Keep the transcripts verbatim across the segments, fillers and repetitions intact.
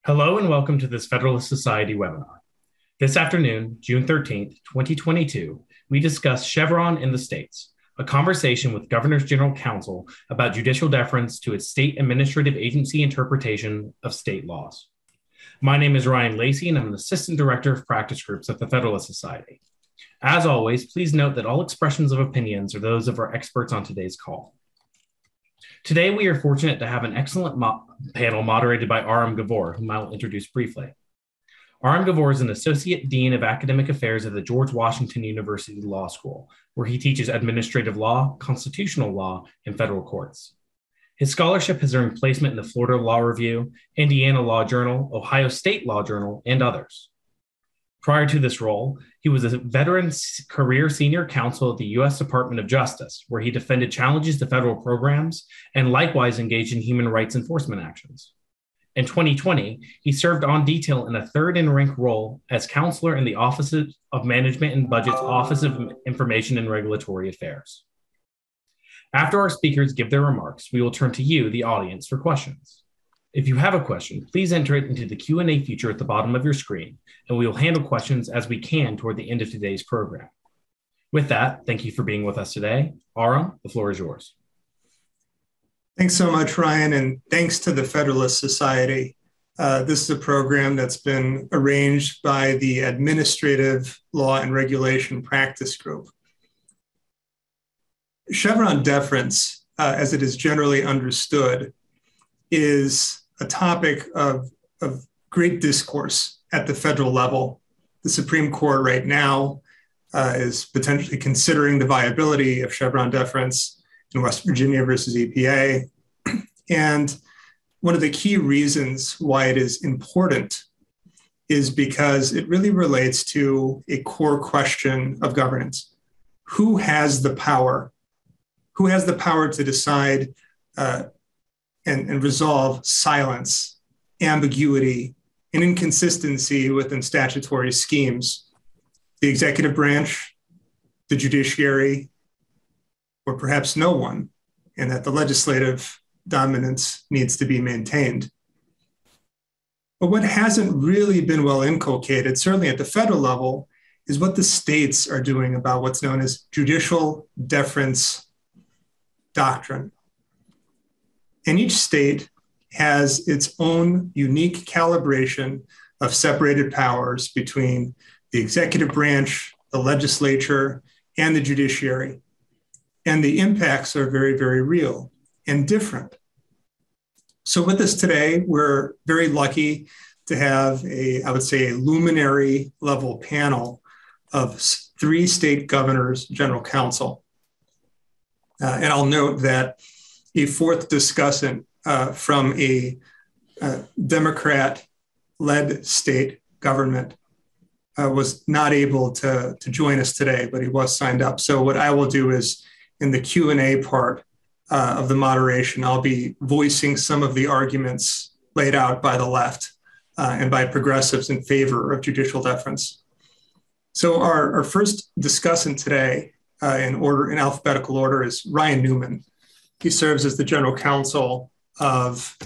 Hello and welcome to this Federalist Society webinar. This afternoon, June thirteenth, twenty twenty-two, we discuss Chevron in the states, a conversation with Governor's General Counsel about judicial deference to its state administrative agency interpretation of state laws. My name is Ryan Lacey, and I'm an Assistant Director of Practice Groups at the Federalist Society. As always, please note that all expressions of opinions are those of our experts on today's call. Today, we are fortunate to have an excellent mo- panel moderated by Aram Gavor, whom I will introduce briefly. Aram Gavor is an Associate Dean of Academic Affairs at the George Washington University Law School, where he teaches administrative law, constitutional law, and federal courts. His scholarship has earned placement in the Florida Law Review, Indiana Law Journal, Ohio State Law Journal, and others. Prior to this role, he was a veteran career senior counsel at the U S Department of Justice, where he defended challenges to federal programs and likewise engaged in human rights enforcement actions. In twenty twenty, he served on detail in a third-in-rank role as counselor in the Office of Management and Budget's Office of Information and Regulatory Affairs. After our speakers give their remarks, we will turn to you, the audience, for questions. If you have a question, please enter it into the Q and A feature at the bottom of your screen, and we will handle questions as we can toward the end of today's program. With that, thank you for being with us today. Aram, the floor is yours. Thanks so much, Ryan, and thanks to the Federalist Society. Uh, this is a program that's been arranged by the Administrative Law and Regulation Practice Group. Chevron deference, uh, as it is generally understood, is a topic of, of great discourse at the federal level. The Supreme Court right now uh, is potentially considering the viability of Chevron deference in West Virginia versus E P A. And one of the key reasons why it is important is because it really relates to a core question of governance. Who has the power? Who has the power to decide uh, and, and resolve silence, ambiguity, and inconsistency within statutory schemes? The executive branch, the judiciary, or perhaps no one, and that the legislative dominance needs to be maintained. But what hasn't really been well inculcated, certainly at the federal level, is what the states are doing about what's known as judicial deference doctrine. And each state has its own unique calibration of separated powers between the executive branch, the legislature, and the judiciary. And the impacts are very, very real and different. So with us today, we're very lucky to have a, I would say, a luminary level panel of three state governors, general counsel. Uh, and I'll note that a fourth discussant uh, from a uh, Democrat-led state government uh, was not able to, to join us today, but he was signed up. So what I will do is in the Q and A part uh, of the moderation, I'll be voicing some of the arguments laid out by the left uh, and by progressives in favor of judicial deference. So our, our first discussant today uh, in order, in alphabetical order, is Ryan Newman. He serves as the general counsel of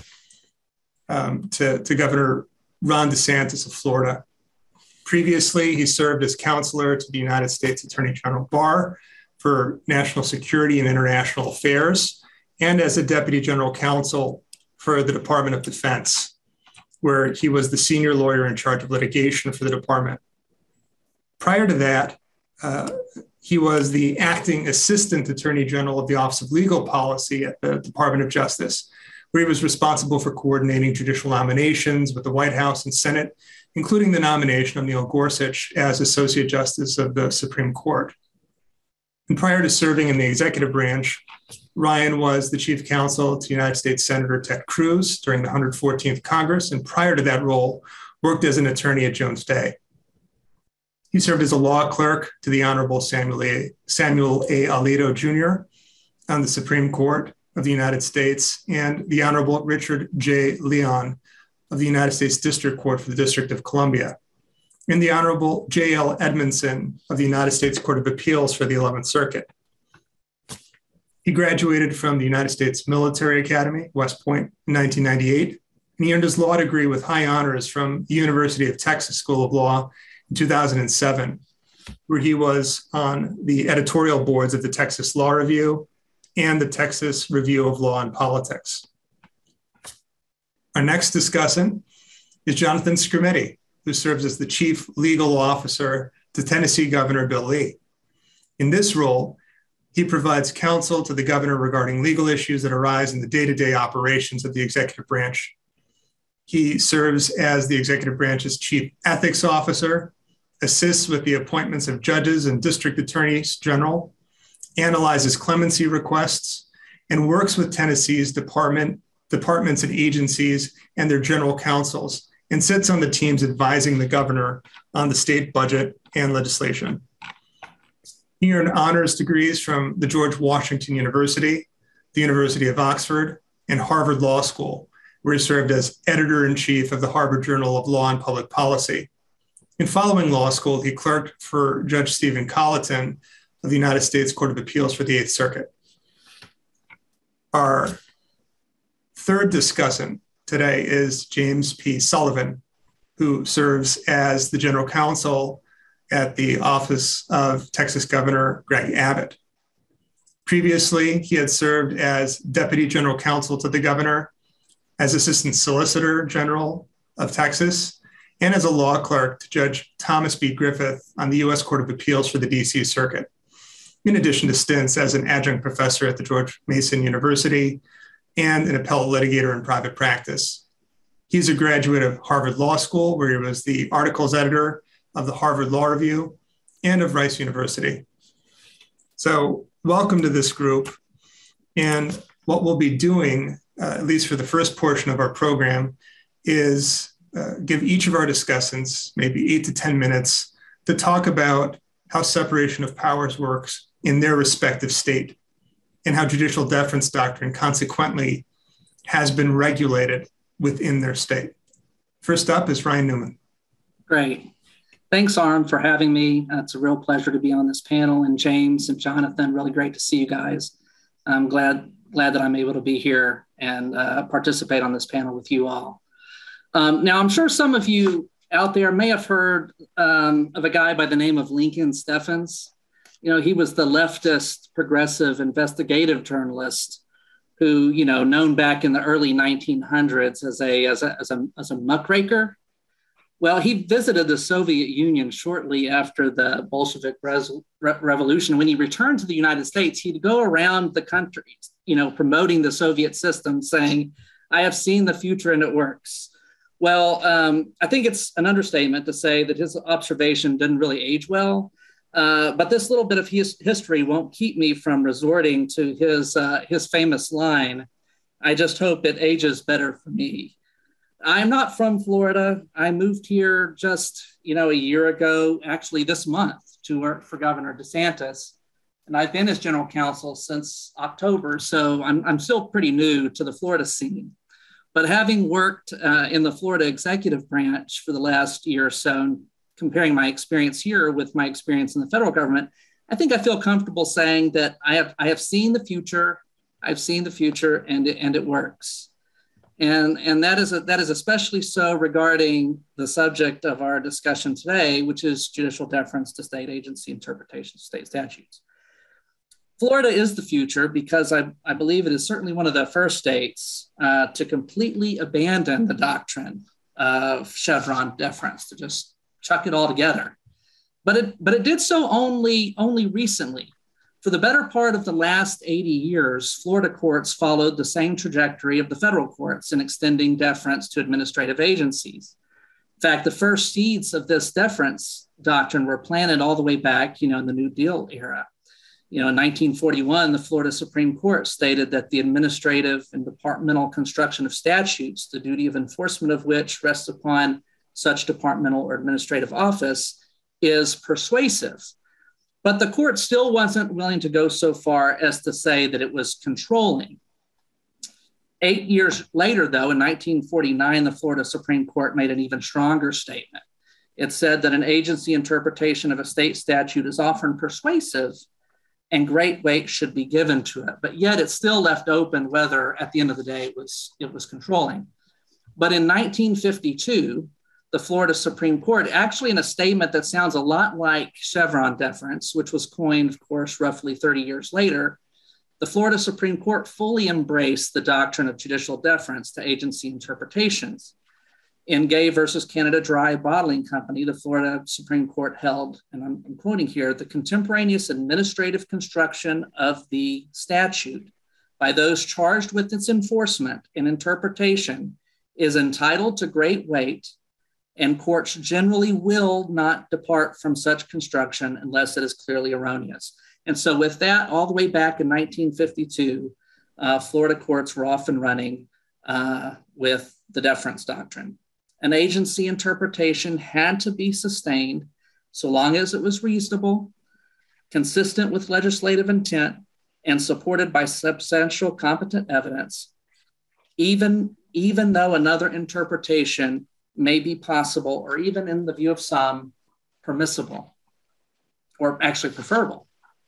um, to, to Governor Ron DeSantis of Florida. Previously, he served as counselor to the United States Attorney General Barr for National Security and International Affairs, and as a deputy general counsel for the Department of Defense, where he was the senior lawyer in charge of litigation for the department. Prior to that, uh, he was the acting assistant attorney general of the Office of Legal Policy at the Department of Justice, where he was responsible for coordinating judicial nominations with the White House and Senate, including the nomination of Neil Gorsuch as Associate Justice of the Supreme Court. And prior to serving in the executive branch, Ryan was the chief counsel to United States Senator Ted Cruz during the one hundred fourteenth Congress, and prior to that role, worked as an attorney at Jones Day. He served as a law clerk to the Honorable Samuel A. Samuel A. Alito Junior on the Supreme Court of the United States, and the Honorable Richard J. Leon of the United States District Court for the District of Columbia, and the Honorable J L Edmondson of the United States Court of Appeals for the eleventh Circuit. He graduated from the United States Military Academy, West Point, in nineteen ninety-eight, and he earned his law degree with high honors from the University of Texas School of Law in two thousand seven, where he was on the editorial boards of the Texas Law Review and the Texas Review of Law and Politics. Our next discussant is Jonathan Skrmetti, who serves as the Chief Legal Officer to Tennessee Governor Bill Lee. In this role, he provides counsel to the governor regarding legal issues that arise in the day-to-day operations of the executive branch. He serves as the executive branch's Chief Ethics Officer, assists with the appointments of judges and district attorneys general, analyzes clemency requests, and works with Tennessee's department, departments and agencies and their general counsels, and sits on the teams advising the governor on the state budget and legislation. He earned honors degrees from the George Washington University, the University of Oxford, and Harvard Law School, where he served as editor-in-chief of the Harvard Journal of Law and Public Policy. In following law school, he clerked for Judge Stephen Colleton of the United States Court of Appeals for the Eighth Circuit. Our third discussant today is James P. Sullivan, who serves as the general counsel at the office of Texas Governor Greg Abbott. Previously, he had served as Deputy General Counsel to the governor, as Assistant Solicitor General of Texas, and as a law clerk to Judge Thomas B. Griffith on the U S Court of Appeals for the D C Circuit, in addition to stints as an adjunct professor at the George Mason University and an appellate litigator in private practice. He's a graduate of Harvard Law School, where he was the articles editor of the Harvard Law Review and of Rice University. So welcome to this group. And what we'll be doing, uh, at least for the first portion of our program, is uh, give each of our discussants maybe eight to ten minutes to talk about how separation of powers works in their respective state and how judicial deference doctrine consequently has been regulated within their state. First up is Ryan Newman. Great. Thanks, Arm, for having me. Uh, it's a real pleasure to be on this panel. And James and Jonathan, really great to see you guys. I'm glad, glad that I'm able to be here and uh, participate on this panel with you all. Um, now, I'm sure some of you out there may have heard um, of a guy by the name of Lincoln Steffens. You know, he was the leftist, progressive, investigative journalist who, you know, known back in the early nineteen hundreds as a, as a, as a, as a muckraker. Well, he visited the Soviet Union shortly after the Bolshevik Res- Re- Revolution. When he returned to the United States, he'd go around the country, you know, promoting the Soviet system, saying, "I have seen the future and it works." Well, um, I think it's an understatement to say that his observation didn't really age well. Uh, but this little bit of his history won't keep me from resorting to his uh, his famous line, "I just hope it ages better for me." I'm not from Florida. I moved here just, you know, a year ago, actually this month, to work for Governor DeSantis. And I've been his general counsel since October, so I'm, I'm still pretty new to the Florida scene. But having worked uh, in the Florida executive branch for the last year or so, and comparing my experience here with my experience in the federal government, I think I feel comfortable saying that I have I have seen the future, I've seen the future, and it, and it works. And, and that is a, that is especially so regarding the subject of our discussion today, which is judicial deference to state agency interpretation of state statutes. Florida is the future because I, I believe it is certainly one of the first states uh, to completely abandon the doctrine of Chevron deference, to just chuck it all together. But it, but it did so only, only recently. For the better part of the last eighty years, Florida courts followed the same trajectory of the federal courts in extending deference to administrative agencies. In fact, the first seeds of this deference doctrine were planted all the way back, you know, in the New Deal era. You know, in nineteen forty-one, the Florida Supreme Court stated that the administrative and departmental construction of statutes, the duty of enforcement of which rests upon such departmental or administrative office, is persuasive. But the court still wasn't willing to go so far as to say that it was controlling. Eight years later, though, in nineteen forty-nine, the Florida Supreme Court made an even stronger statement. It said that an agency interpretation of a state statute is often persuasive and great weight should be given to it. But yet it's still left open whether at the end of the day it was, it was controlling. But in nineteen fifty-two, the Florida Supreme Court, actually in a statement that sounds a lot like Chevron deference, which was coined, of course, roughly thirty years later, the Florida Supreme Court fully embraced the doctrine of judicial deference to agency interpretations. In Gay versus Canada Dry Bottling Company, the Florida Supreme Court held, and I'm, I'm quoting here, the contemporaneous administrative construction of the statute by those charged with its enforcement and interpretation is entitled to great weight, and courts generally will not depart from such construction unless it is clearly erroneous. And so with that, all the way back in nineteen fifty-two, uh, Florida courts were off and running uh, with the deference doctrine. An agency interpretation had to be sustained so long as it was reasonable, consistent with legislative intent, and supported by substantial competent evidence, even, even though another interpretation may be possible, or even in the view of some, permissible, or actually preferable.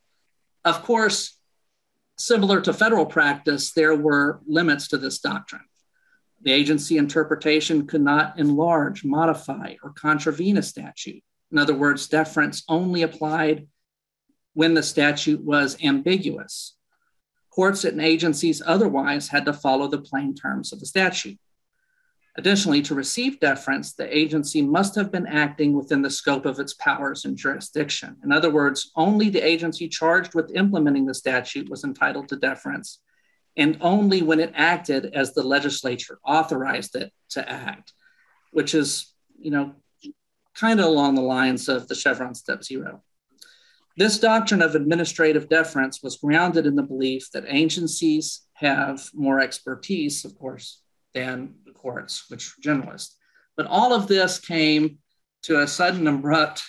Of course, similar to federal practice, there were limits to this doctrine. The agency interpretation could not enlarge, modify, or contravene a statute. In other words, deference only applied when the statute was ambiguous. Courts and agencies otherwise had to follow the plain terms of the statute. Additionally, to receive deference, the agency must have been acting within the scope of its powers and jurisdiction. In other words, only the agency charged with implementing the statute was entitled to deference, and only when it acted as the legislature authorized it to act, which is, you know, kind of along the lines of the Chevron step zero. This doctrine of administrative deference was grounded in the belief that agencies have more expertise, of course, than the courts, which are generalists. But all of this came to a sudden abrupt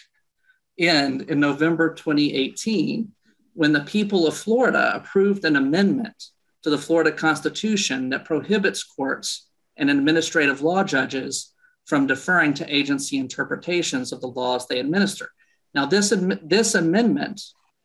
end in November twenty eighteen, when the people of Florida approved an amendment to the Florida Constitution that prohibits courts and administrative law judges from deferring to agency interpretations of the laws they administer. Now, this, this amendment,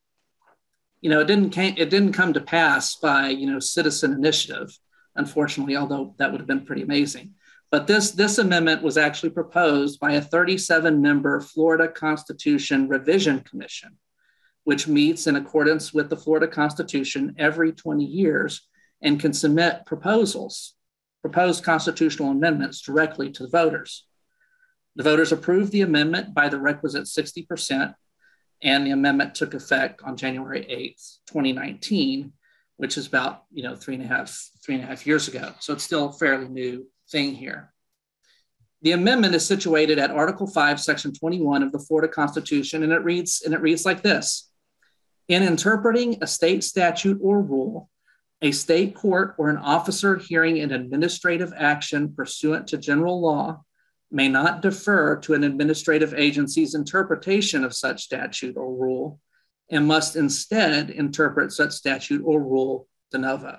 you know, it didn't, came, it didn't come to pass by, you know, citizen initiative, unfortunately, although that would have been pretty amazing. But this, this amendment was actually proposed by a thirty-seven member Florida Constitution Revision Commission, which meets in accordance with the Florida Constitution every twenty years and can submit proposals, proposed constitutional amendments directly to the voters. The voters approved the amendment by the requisite sixty percent, and the amendment took effect on January eighth, twenty nineteen, which is about, you know, three and a half, three and a half years ago. So it's still a fairly new thing here. The amendment is situated at Article five, Section twenty-one of the Florida Constitution, and it reads, and it reads like this. In interpreting a state statute or rule, a state court or an officer hearing an administrative action pursuant to general law may not defer to an administrative agency's interpretation of such statute or rule, and must instead interpret such statute or rule de novo.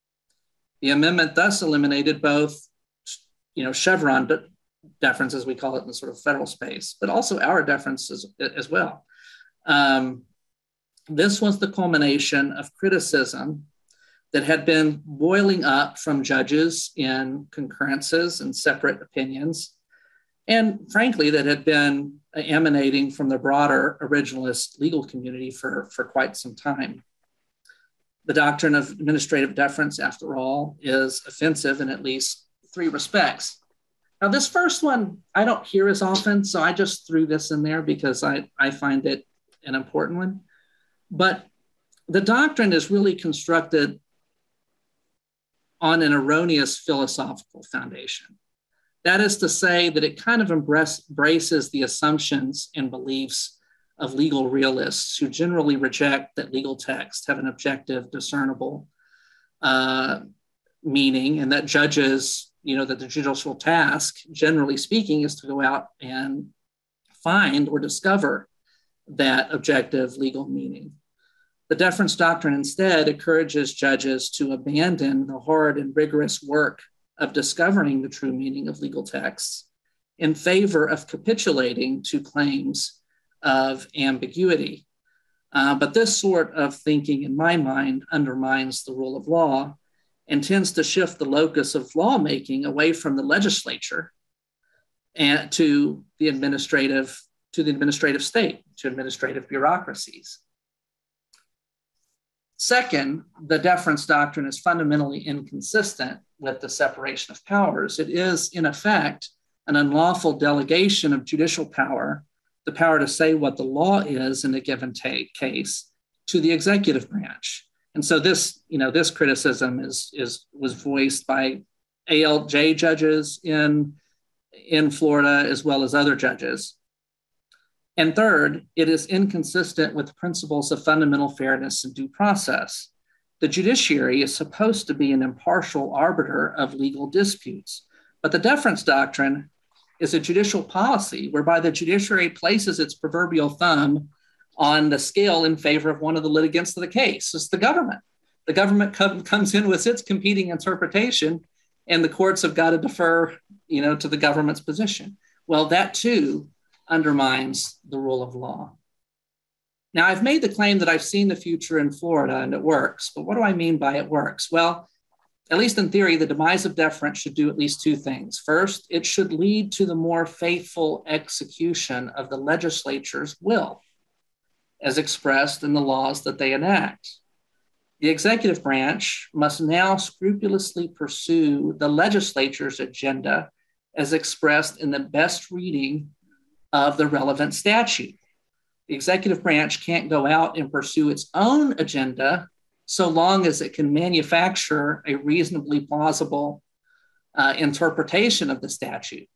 The amendment thus eliminated both, you know, Chevron de- deference, as we call it in the sort of federal space, but also our deference as, as well. Um, this was the culmination of criticism that had been boiling up from judges in concurrences and separate opinions, and frankly, that had been emanating from the broader originalist legal community for, for quite some time. The doctrine of administrative deference, after all, is offensive in at least three respects. Now, this first one I don't hear as often, so I just threw this in there because I, I find it an important one. But the doctrine is really constructed on an erroneous philosophical foundation. That is to say that it kind of embraces the assumptions and beliefs of legal realists who generally reject that legal texts have an objective, discernible uh, meaning, and that judges, you know, that the judicial task, generally speaking, is to go out and find or discover that objective legal meaning. The deference doctrine instead encourages judges to abandon the hard and rigorous work of discovering the true meaning of legal texts in favor of capitulating to claims of ambiguity. Uh, but this sort of thinking, in my mind, undermines the rule of law and tends to shift the locus of lawmaking away from the legislature and to the administrative, to the administrative state, to administrative bureaucracies. Second, the deference doctrine is fundamentally inconsistent with the separation of powers. It is, in effect, an unlawful delegation of judicial power, the power to say what the law is in a given ta- case, to the executive branch. And so this, you know, this criticism is, is was voiced by A L J judges in, in Florida, as well as other judges. And third, it is inconsistent with principles of fundamental fairness and due process. The judiciary is supposed to be an impartial arbiter of legal disputes, but the deference doctrine is a judicial policy whereby the judiciary places its proverbial thumb on the scale in favor of one of the litigants of the case. It's the government. The government com- comes in with its competing interpretation, and the courts have got to defer, you know, to the government's position. Well, that too undermines the rule of law. Now, I've made the claim that I've seen the future in Florida and it works, but what do I mean by it works? Well, at least in theory, the demise of deference should do at least two things. First, it should lead to the more faithful execution of the legislature's will, as expressed in the laws that they enact. The executive branch must now scrupulously pursue the legislature's agenda as expressed in the best reading of the relevant statute. The executive branch can't go out and pursue its own agenda so long as it can manufacture a reasonably plausible uh, interpretation of the statute.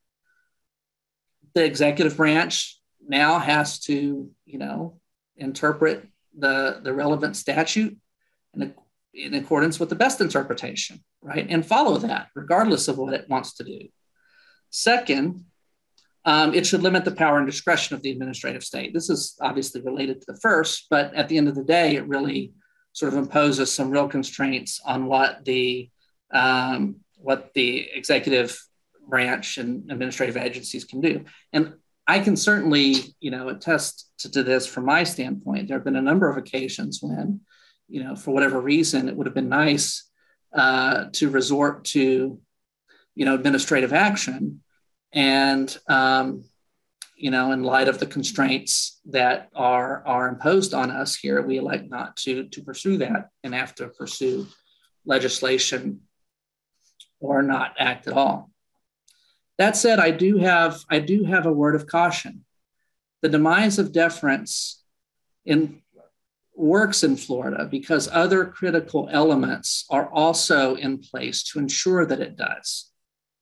The executive branch now has to, you know, interpret the, the relevant statute in, in accordance with the best interpretation, right? And follow that regardless of what it wants to do. Second, Um, it should limit the power and discretion of the administrative state. This is obviously related to the first, but at the end of the day, it really sort of imposes some real constraints on what the um, what the executive branch and administrative agencies can do. And I can certainly, you know, attest to, to this from my standpoint. There have been a number of occasions when, you know, for whatever reason, it would have been nice uh, to resort to, you know, administrative action. And, um, you know, in light of the constraints that are, are imposed on us here, we elect not to, to pursue that and have to pursue legislation or not act at all. That said, I do have, I do have a word of caution. The demise of deference in, works in Florida because other critical elements are also in place to ensure that it does.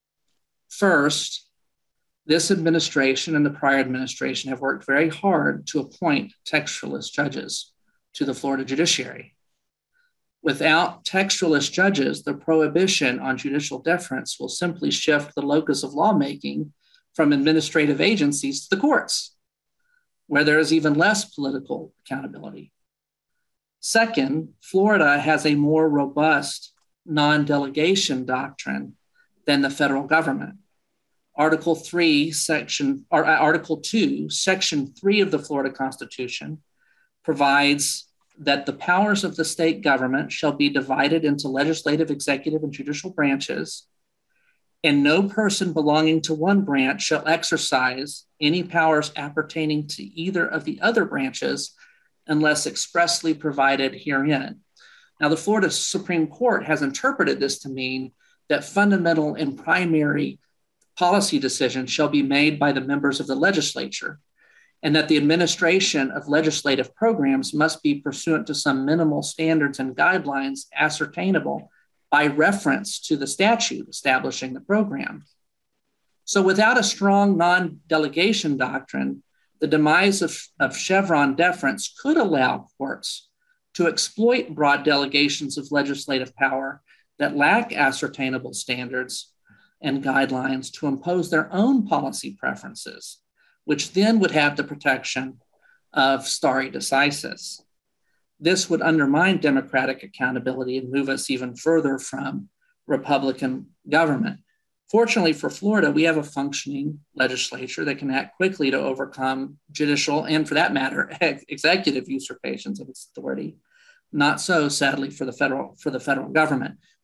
First, this administration and the prior administration have worked very hard to appoint textualist judges to the Florida judiciary. Without textualist judges, the prohibition on judicial deference will simply shift the locus of lawmaking from administrative agencies to the courts, where there is even less political accountability. Second, Florida has a more robust non-delegation doctrine than the federal government. Article three, section, or Article two, section three of the Florida Constitution provides that the powers of the state government shall be divided into legislative, executive, and judicial branches, and no person belonging to one branch shall exercise any powers appertaining to either of the other branches unless expressly provided herein. Now, the Florida Supreme Court has interpreted this to mean that fundamental and primary policy decisions shall be made by the members of the legislature, and that the administration of legislative programs must be pursuant to some minimal standards and guidelines ascertainable by reference to the statute establishing the program. So without a strong non-delegation doctrine, the demise of, of Chevron deference could allow courts to exploit broad delegations of legislative power that lack ascertainable standards and guidelines to impose their own policy preferences, which then would have the protection of stare decisis. This would undermine democratic accountability and move us even further from Republican government. Fortunately for Florida, we have a functioning legislature that can act quickly to overcome judicial and, for that matter, ex- executive usurpations of its authority. Not so, sadly, for the federal for the federal government.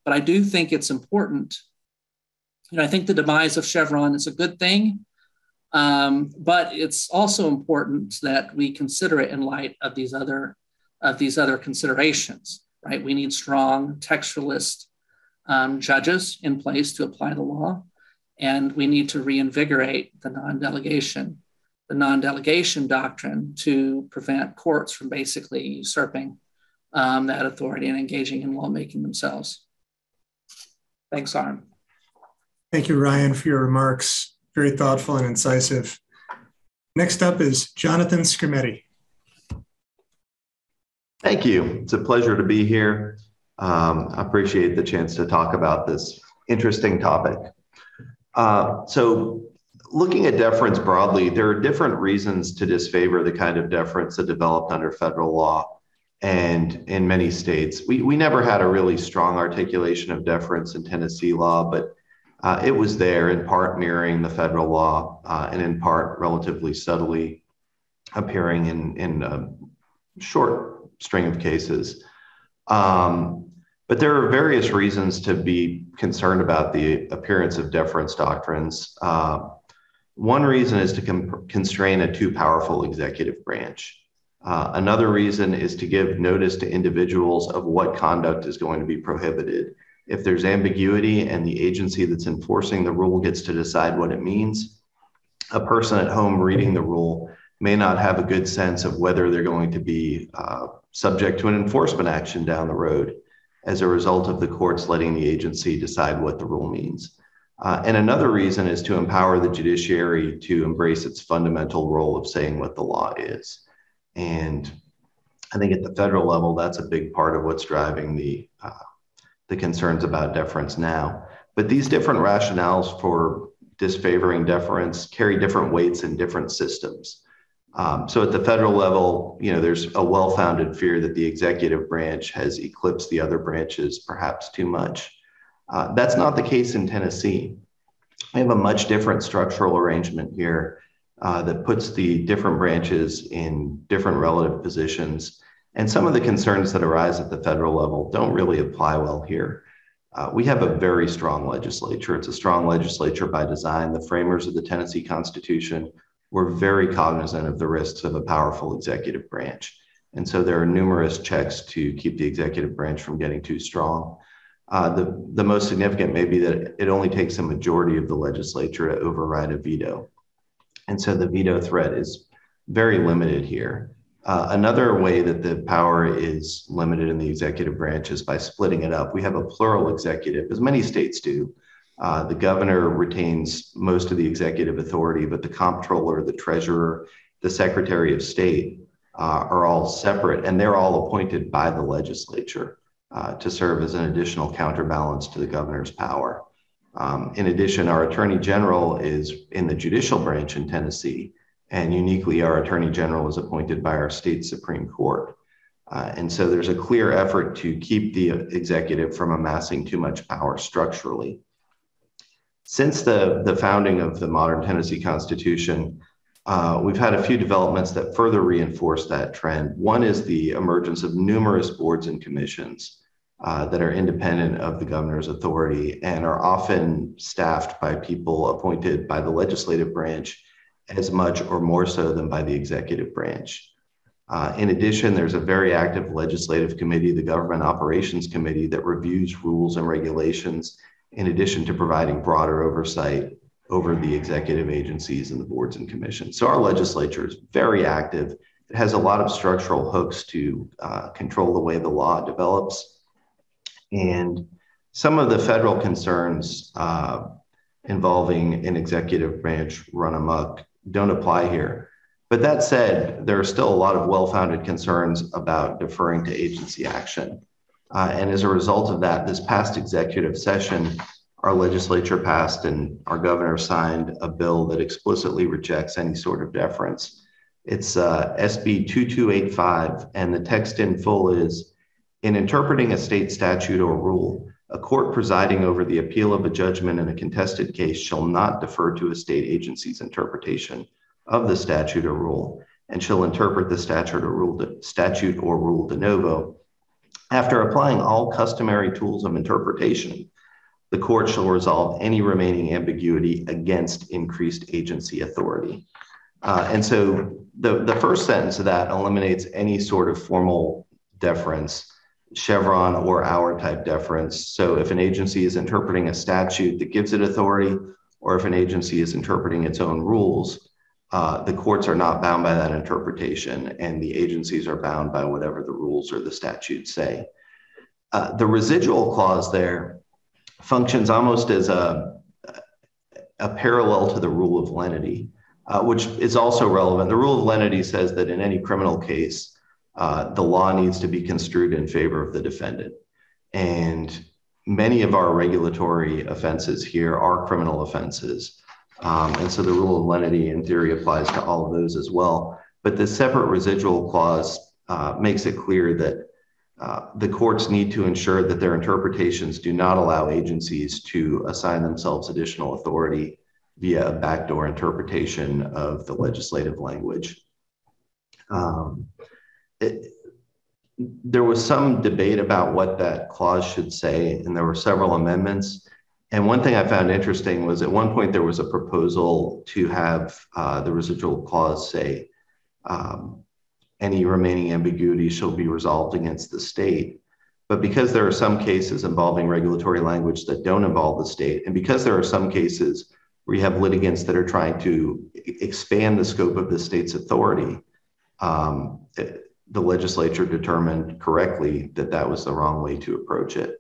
but I do think it's important. You know, I think the demise of Chevron is a good thing, um, but it's also important that we consider it in light of these other of these other considerations, right? We need strong textualist um, judges in place to apply the law, and we need to reinvigorate the non-delegation, the non-delegation doctrine to prevent courts from basically usurping um, that authority and engaging in lawmaking themselves. Thanks, Arm. Thank you, Ryan, for your remarks. Very thoughtful and incisive. Next up is Jonathan Skrmetti. Thank you. It's a pleasure to be here. Um, I appreciate the chance to talk about this interesting topic. Uh, so looking at deference broadly, there are different reasons to disfavor the kind of deference that developed under federal law. And in many states, we, we never had a really strong articulation of deference in Tennessee law, but uh, it was there in part mirroring the federal law uh, and in part relatively subtly appearing in, in a short string of cases. Um, but there are various reasons to be concerned about the appearance of deference doctrines. Uh, one reason is to com- constrain a too powerful executive branch. Uh, another reason is to give notice to individuals of what conduct is going to be prohibited. If there's ambiguity and the agency that's enforcing the rule gets to decide what it means, a person at home reading the rule may not have a good sense of whether they're going to be uh, subject to an enforcement action down the road as a result of the courts letting the agency decide what the rule means. Uh, and another reason is to empower the judiciary to embrace its fundamental role of saying what the law is. And I think at the federal level, that's a big part of what's driving the, uh, the concerns about deference now. But these different rationales for disfavoring deference carry different weights in different systems. Um, so at the federal level, you know, there's a well-founded fear that the executive branch has eclipsed the other branches perhaps too much. Uh, that's not the case in Tennessee. We have a much different structural arrangement here uh, that puts the different branches in different relative positions. And some of the concerns that arise at the federal level don't really apply well here. Uh, we have a very strong legislature. It's a strong legislature by design. The framers of the Tennessee Constitution were very cognizant of the risks of a powerful executive branch. And so there are numerous checks to keep the executive branch from getting too strong. Uh, the, the most significant may be that it only takes a majority of the legislature to override a veto. And so the veto threat is very limited here. Uh, another way that the power is limited in the executive branch is by splitting it up. We have a plural executive, as many states do. Uh, the governor retains most of the executive authority, but the comptroller, the treasurer, the secretary of state uh, are all separate, and they're all appointed by the legislature uh, to serve as an additional counterbalance to the governor's power. Um, in addition, our attorney general is in the judicial branch in Tennessee, and uniquely, our attorney general is appointed by our state Supreme Court. Uh, and so there's a clear effort to keep the executive from amassing too much power structurally. Since the, the founding of the modern Tennessee Constitution, uh, we've had a few developments that further reinforce that trend. One is the emergence of numerous boards and commissions uh, that are independent of the governor's authority and are often staffed by people appointed by the legislative branch as much or more so than by the executive branch. Uh, in addition, there's a very active legislative committee, the Government Operations Committee, that reviews rules and regulations in addition to providing broader oversight over the executive agencies and the boards and commissions. So our legislature is very active. It has a lot of structural hooks to uh, control the way the law develops. And some of the federal concerns uh, involving an executive branch run amok don't apply here. But that said, there are still a lot of well-founded concerns about deferring to agency action. Uh, and as a result of that, this past executive session, our legislature passed and our governor signed a bill that explicitly rejects any sort of deference. It's uh, S B two two eight five, and the text in full is, in interpreting a state statute or rule, a court presiding over the appeal of a judgment in a contested case shall not defer to a state agency's interpretation of the statute or rule, and shall interpret the statute or rule de, statute or rule de novo, After applying all customary tools of interpretation, the court shall resolve any remaining ambiguity against increased agency authority. Uh, and so the, the first sentence of that eliminates any sort of formal deference, Chevron or our type deference. So if an agency is interpreting a statute that gives it authority, or if an agency is interpreting its own rules, uh, the courts are not bound by that interpretation, and the agencies are bound by whatever the rules or the statutes say. Uh, the residual clause there functions almost as a, a parallel to the rule of lenity, uh, which is also relevant. The rule of lenity says that in any criminal case, uh, the law needs to be construed in favor of the defendant. And many of our regulatory offenses here are criminal offenses. Um, and so the rule of lenity in theory applies to all of those as well. But the separate residual clause uh, makes it clear that uh, the courts need to ensure that their interpretations do not allow agencies to assign themselves additional authority via a backdoor interpretation of the legislative language. Um, it, There was some debate about what that clause should say, and there were several amendments. And one thing I found interesting was at one point there was a proposal to have uh, the residual clause say, um, any remaining ambiguity shall be resolved against the state. But because there are some cases involving regulatory language that don't involve the state, and because there are some cases where you have litigants that are trying to expand the scope of the state's authority, um, it, the legislature determined correctly that that was the wrong way to approach it.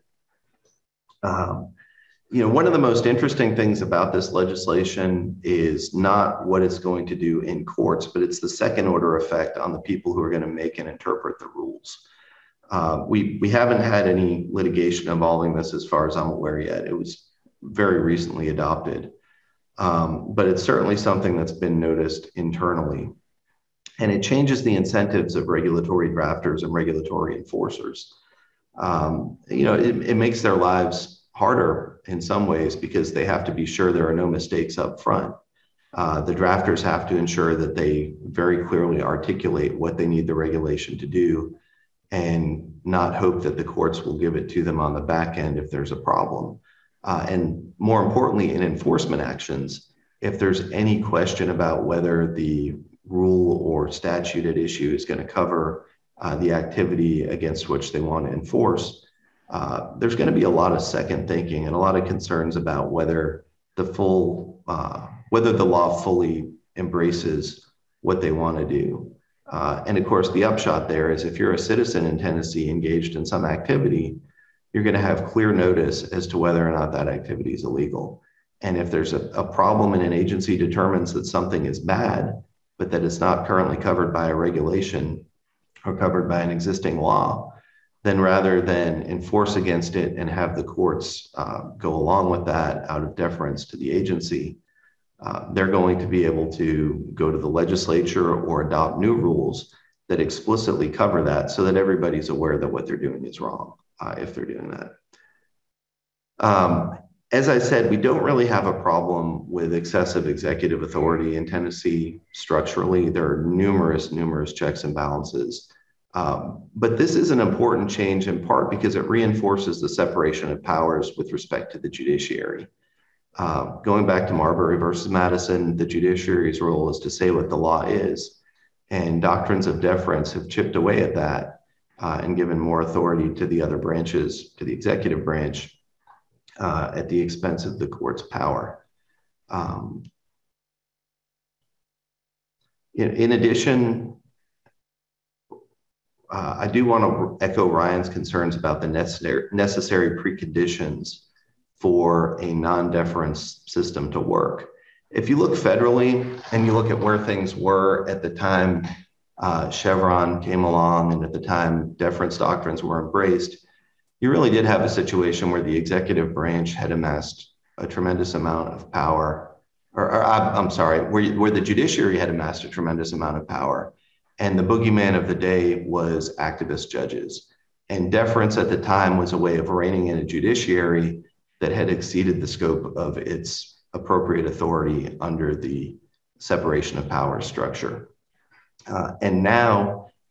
Um, you know, one of the most interesting things about this legislation is not what it's going to do in courts, but it's the second order effect on the people who are going to make and interpret the rules. Uh, we, we haven't had any litigation involving this as far as I'm aware yet. It was very recently adopted, um, but it's certainly something that's been noticed internally. And it changes the incentives of regulatory drafters and regulatory enforcers. Um, you know, it, it makes their lives harder in some ways because they have to be sure there are no mistakes up front. Uh, the drafters have to ensure that they very clearly articulate what they need the regulation to do and not hope that the courts will give it to them on the back end if there's a problem. Uh, and more importantly, in enforcement actions, if there's any question about whether the rule or statute at issue is going to cover uh, the activity against which they want to enforce, uh, there's going to be a lot of second thinking and a lot of concerns about whether the full, uh, whether the law fully embraces what they want to do. Uh, and of course, the upshot there is if you're a citizen in Tennessee engaged in some activity, you're going to have clear notice as to whether or not that activity is illegal. And if there's a, a problem and an agency determines that something is bad, but that it's not currently covered by a regulation or covered by an existing law, then rather than enforce against it and have the courts uh, go along with that out of deference to the agency, uh, they're going to be able to go to the legislature or adopt new rules that explicitly cover that so that everybody's aware that what they're doing is wrong uh, if they're doing that. Um, As I said, we don't really have a problem with excessive executive authority in Tennessee structurally. There are numerous, numerous checks and balances. Um, but this is an important change in part because it reinforces the separation of powers with respect to the judiciary. Uh, going back to Marbury versus Madison, the judiciary's role is to say what the law is. And doctrines of deference have chipped away at that uh, and given more authority to the other branches, to the executive branch, Uh, at the expense of the court's power. Um, in, in addition, uh, I do want to echo Ryan's concerns about the necessary, necessary preconditions for a non-deference system to work. If you look federally and you look at where things were at the time uh, Chevron came along and at the time deference doctrines were embraced, you really did have a situation where the executive branch had amassed a tremendous amount of power, or, or I'm sorry, where, where the judiciary had amassed a tremendous amount of power. And the boogeyman of the day was activist judges. And deference at the time was a way of reining in a judiciary that had exceeded the scope of its appropriate authority under the separation of powers structure. Uh, and now,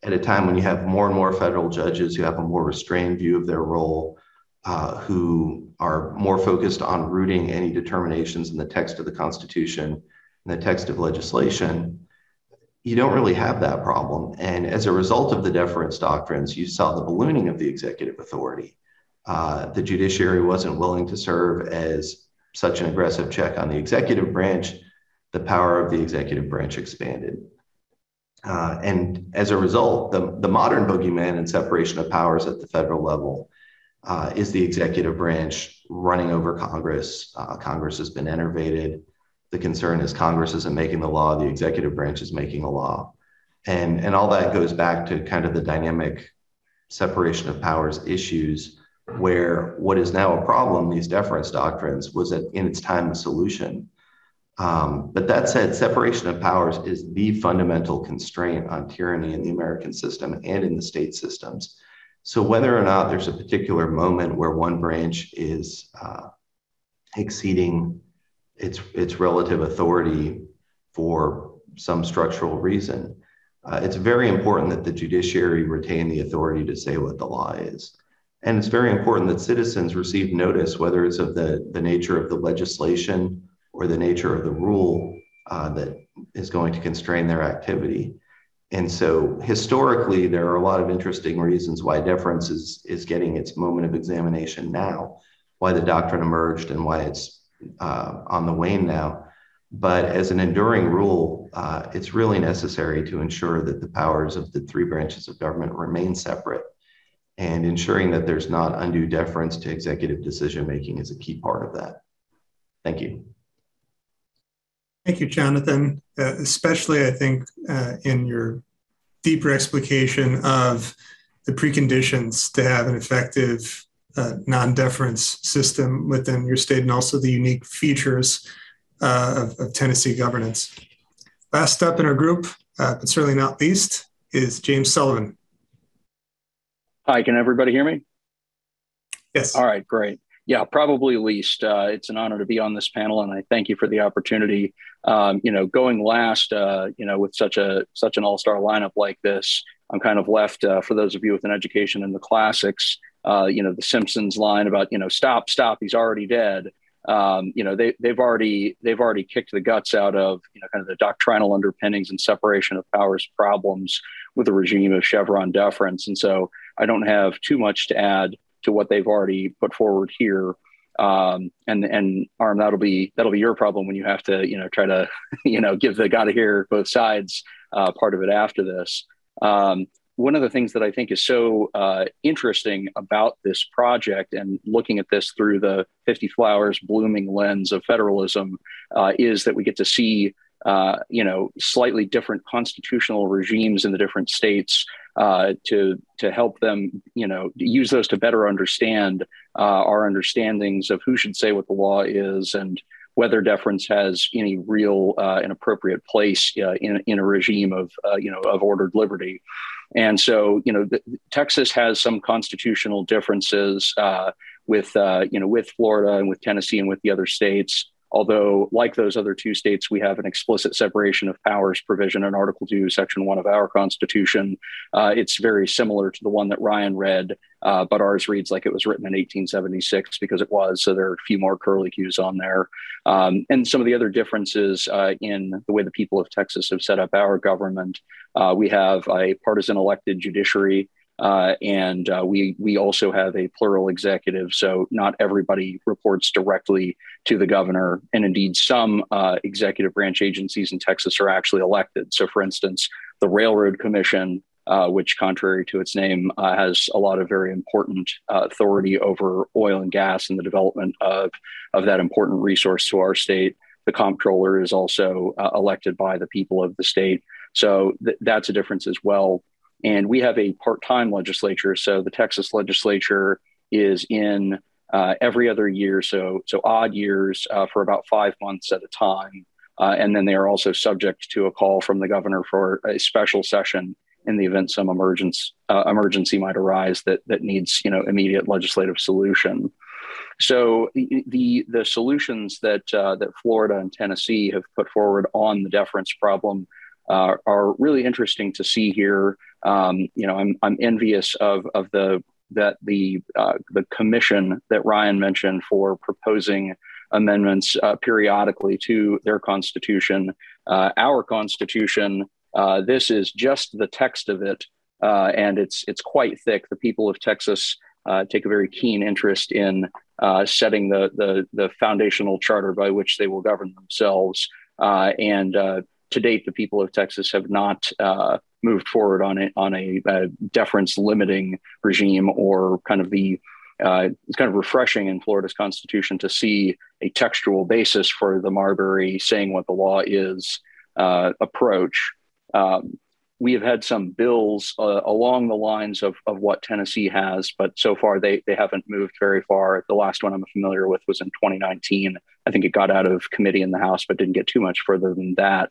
at a time when you have more and more federal judges who have a more restrained view of their role, uh, who are more focused on rooting any determinations in the text of the Constitution and the text of legislation, you don't really have that problem. And as a result of the deference doctrines, you saw the ballooning of the executive authority. Uh, the judiciary wasn't willing to serve as such an aggressive check on the executive branch. The power of the executive branch expanded. Uh, and as a result, the, the modern boogeyman in separation of powers at the federal level uh, is the executive branch running over Congress. Uh, Congress has been enervated. The concern is Congress isn't making the law, the executive branch is making a law. And, and all that goes back to kind of the dynamic separation of powers issues, where what is now a problem, these deference doctrines, was at, in its time a solution. Um, but that said, separation of powers is the fundamental constraint on tyranny in the American system and in the state systems. So whether or not there's a particular moment where one branch is uh, exceeding its, its relative authority for some structural reason, uh, it's very important that the judiciary retain the authority to say what the law is. And it's very important that citizens receive notice, whether it's of the, the nature of the legislation or the nature of the rule uh, that is going to constrain their activity. And so historically, there are a lot of interesting reasons why deference is, is getting its moment of examination now, why the doctrine emerged and why it's uh, on the wane now. But as an enduring rule, uh, it's really necessary to ensure that the powers of the three branches of government remain separate. And ensuring that there's not undue deference to executive decision-making is a key part of that. Thank you. Thank you, Jonathan, uh, especially I think uh, in your deeper explication of the preconditions to have an effective uh, non-deference system within your state, and also the unique features uh, of, of Tennessee governance. Last up in our group, uh, but certainly not least, is James Sullivan. Hi, can everybody hear me? Yes. All right, great. Yeah, probably least. Uh, it's an honor to be on this panel, and I thank you for the opportunity. Um, you know, going last, uh, you know, with such a such an all-star lineup like this, I'm kind of left, uh, for those of you with an education in the classics, uh, you know, the Simpsons line about, you know, stop, stop, he's already dead. Um, you know, they, they've already they've already kicked the guts out of, you know, kind of the doctrinal underpinnings and separation of powers problems with the regime of Chevron deference. And so I don't have too much to add to what they've already put forward here. Um, and, and Arm, that'll be, that'll be your problem when you have to, you know, try to, you know, give the gotta hear both sides uh, part of it after this. Um, one of the things that I think is so uh, interesting about this project, and looking at this through the fifty flowers blooming lens of federalism, uh, is that we get to see, uh, you know, slightly different constitutional regimes in the different states, uh, to to help them, you know, use those to better understand uh, our understandings of who should say what the law is and whether deference has any real uh, and appropriate place uh, in in a regime of uh, you know of ordered liberty. And so, you know, the, Texas has some constitutional differences uh, with uh, you know with Florida and with Tennessee and with the other states. Although, like those other two states, we have an explicit separation of powers provision in Article two, Section one of our Constitution. Uh, it's very similar to the one that Ryan read, uh, but ours reads like it was written in eighteen seventy-six because it was. So there are a few more curlicues on there. Um, and some of the other differences uh, in the way the people of Texas have set up our government. Uh, we have a partisan elected judiciary. Uh, and uh, we we also have a plural executive, so not everybody reports directly to the governor. And indeed, some uh, executive branch agencies in Texas are actually elected. So, for instance, the Railroad Commission, uh, which, contrary to its name, uh, has a lot of very important uh, authority over oil and gas and the development of, of that important resource to our state. The comptroller is also uh, elected by the people of the state. So th- that's a difference as well. And we have a part-time legislature. So the Texas legislature is in uh, every other year. So, so odd years uh, for about five months at a time. Uh, and then they are also subject to a call from the governor for a special session in the event some emergence, uh, emergency might arise that, that needs, you know, immediate legislative solution. So the, the, the solutions that, uh, that Florida and Tennessee have put forward on the deference problem Uh, are really interesting to see here. Um, you know, I'm I'm envious of of the that the uh, the commission that Ryan mentioned for proposing amendments uh, periodically to their constitution. Uh, our constitution, uh, this is just the text of it, uh, and it's it's quite thick. The people of Texas uh, take a very keen interest in uh, setting the, the the foundational charter by which they will govern themselves. Uh, and uh, to date, the people of Texas have not uh, moved forward on a on a, a deference limiting regime, or kind of the uh, it's kind of refreshing in Florida's constitution to see a textual basis for the Marbury saying what the law is uh, approach. Um, we have had some bills uh, along the lines of, of what Tennessee has, but so far they they haven't moved very far. The last one I'm familiar with was in twenty nineteen. I think it got out of committee in the House, but didn't get too much further than that.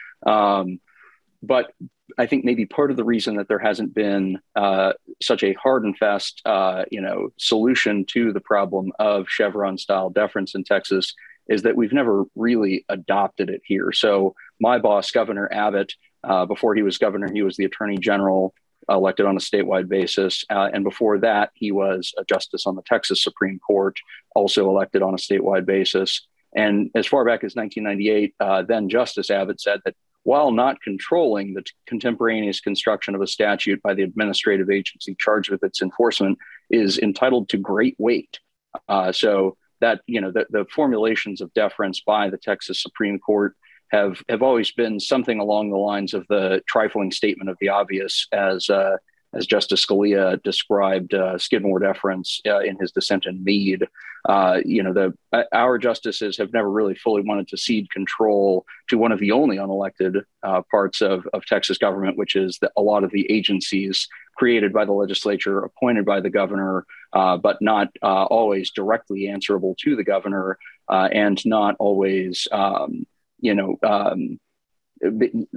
Um, but I think maybe part of the reason that there hasn't been uh, such a hard and fast, uh, you know, solution to the problem of Chevron-style deference in Texas is that we've never really adopted it here. So my boss, Governor Abbott, uh, before he was governor, he was the attorney general elected on a statewide basis. Uh, and before that, he was a justice on the Texas Supreme Court, also elected on a statewide basis. And as far back as nineteen ninety-eight, uh, then Justice Abbott said that while not controlling the contemporaneous construction of a statute by the administrative agency charged with its enforcement, is entitled to great weight. Uh, so that, you know, the, the formulations of deference by the Texas Supreme Court have, have always been something along the lines of the trifling statement of the obvious, as uh, as Justice Scalia described uh, Skidmore deference uh, in his dissent in Meade. Uh, you know, the our justices have never really fully wanted to cede control to one of the only unelected uh, parts of, of Texas government, which is that a lot of the agencies created by the legislature, appointed by the governor, uh, but not uh, always directly answerable to the governor, uh, and not always, um, you know, um, the,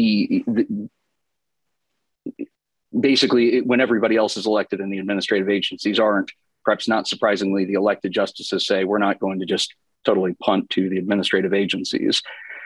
the basically when everybody else is elected and the administrative agencies aren't. Perhaps not surprisingly, the elected justices say we're not going to just totally punt to the administrative agencies.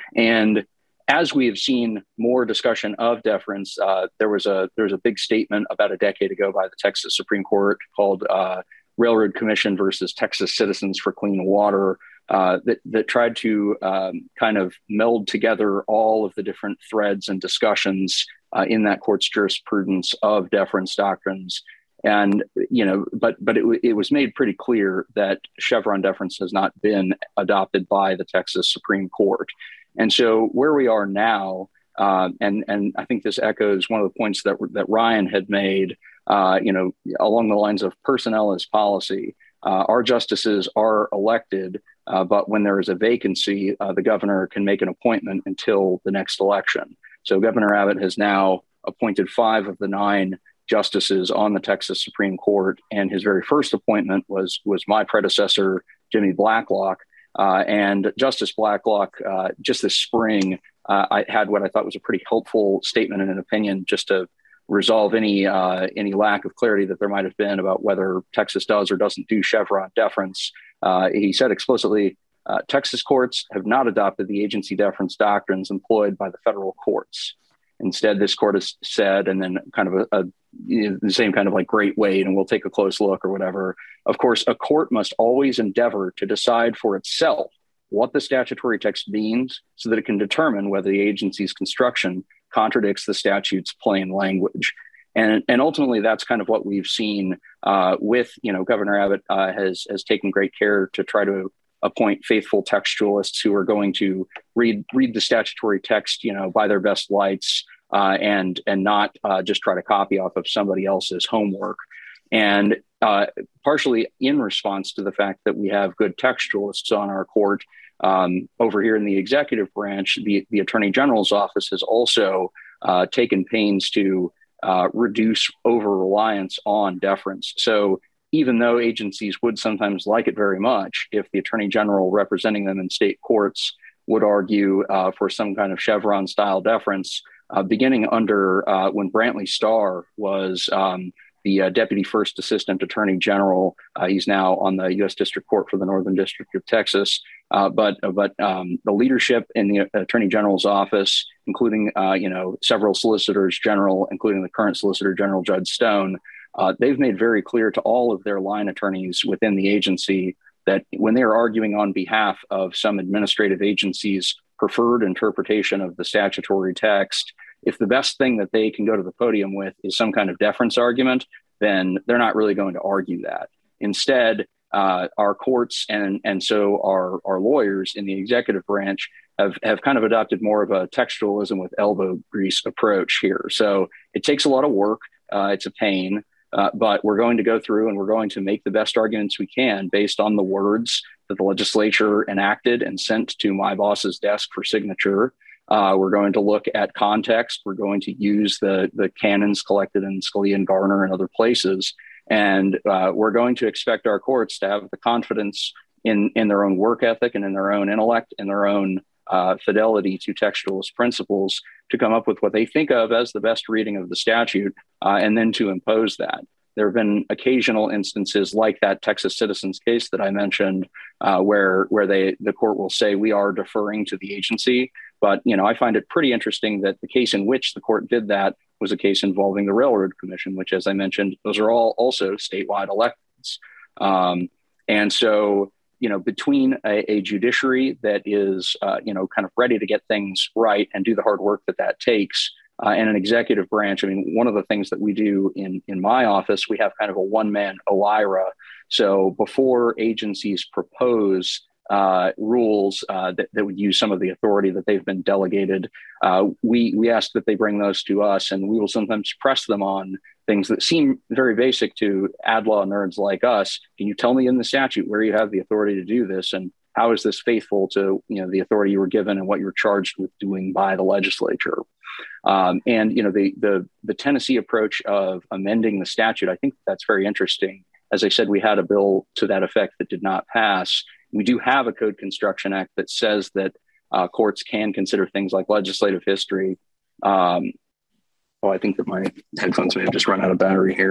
And as we have seen more discussion of deference, uh, there was a there was a big statement about a decade ago by the Texas Supreme Court called uh, Railroad Commission versus Texas Citizens for Clean Water, uh, that that tried to um, kind of meld together all of the different threads and discussions uh, in that court's jurisprudence of deference doctrines. And, you know, but but it, it was made pretty clear that Chevron deference has not been adopted by the Texas Supreme Court. And so where we are now, uh, and and I think this echoes one of the points that that Ryan had made, uh, you know, along the lines of personnel as policy. Uh, our justices are elected, uh, but when there is a vacancy, uh, the governor can make an appointment until the next election. So Governor Abbott has now appointed five of the nine justices on the Texas Supreme Court, and his very first appointment was was my predecessor, Jimmy Blacklock. Uh, and Justice Blacklock, uh, just this spring, uh, I had what I thought was a pretty helpful statement and an opinion just to resolve any uh, any lack of clarity that there might have been about whether Texas does or doesn't do Chevron deference. Uh, he said explicitly, uh, Texas courts have not adopted the agency deference doctrines employed by the federal courts. Instead, this court has said, and then kind of a, a you know, the same kind of like great weight, and we'll take a close look or whatever. Of course, a court must always endeavor to decide for itself what the statutory text means so that it can determine whether the agency's construction contradicts the statute's plain language. And, and ultimately, that's kind of what we've seen uh, with, you know, Governor Abbott uh, has, has taken great care to try to appoint faithful textualists who are going to read read the statutory text, you know, by their best lights, uh, and and not uh, just try to copy off of somebody else's homework. And uh, partially in response to the fact that we have good textualists on our court, um, over here in the executive branch, the, the Attorney General's office has also uh, taken pains to uh, reduce over-reliance on deference. So even though agencies would sometimes like it very much, if the Attorney General representing them in state courts would argue uh, for some kind of Chevron-style deference, uh, beginning under uh, when Brantley Starr was um, the uh, Deputy First Assistant Attorney General. Uh, he's now on the U S District Court for the Northern District of Texas. Uh, but but um, the leadership in the Attorney General's office including, uh, you know, several solicitors general, including the current Solicitor General, Judge Stone, uh, they've made very clear to all of their line attorneys within the agency that when they are arguing on behalf of some administrative agency's preferred interpretation of the statutory text, if the best thing that they can go to the podium with is some kind of deference argument, then they're not really going to argue that. Instead, uh, our courts and, and so our, our lawyers in the executive branch have, have kind of adopted more of a textualism with elbow grease approach here. So it takes a lot of work. Uh, it's a pain. Uh, but we're going to go through and we're going to make the best arguments we can based on the words that the legislature enacted and sent to my boss's desk for signature. Uh, we're going to look at context. We're going to use the, the canons collected in Scalia and Garner and other places. And uh, we're going to expect our courts to have the confidence in, in their own work ethic and in their own intellect and their own uh, fidelity to textualist principles to come up with what they think of as the best reading of the statute, uh, and then to impose that. There have been occasional instances like that Texas Citizens case that I mentioned, uh, where where they the court will say we are deferring to the agency. But you know, I find it pretty interesting that the case in which the court did that was a case involving the Railroad Commission, which, as I mentioned, those are all also statewide elections. Um, and so, you know, between a, a judiciary that is, uh, you know, kind of ready to get things right and do the hard work that that takes, uh, and an executive branch. I mean, one of the things that we do in, in my office, we have kind of a one-man O I R A. So before agencies propose uh, rules uh, that, that would use some of the authority that they've been delegated, uh, we, we ask that they bring those to us, and we will sometimes press them on things that seem very basic to ad law nerds like us. Can you tell me in the statute where you have the authority to do this? And how is this faithful to, you know, the authority you were given and what you're charged with doing by the legislature? Um, and, you know, the, the, the Tennessee approach of amending the statute, I think that's very interesting. As I said, we had a bill to that effect that did not pass. We do have a Code Construction Act that says that uh, courts can consider things like legislative history. Um, oh, I think that my headphones may have just run out of battery here.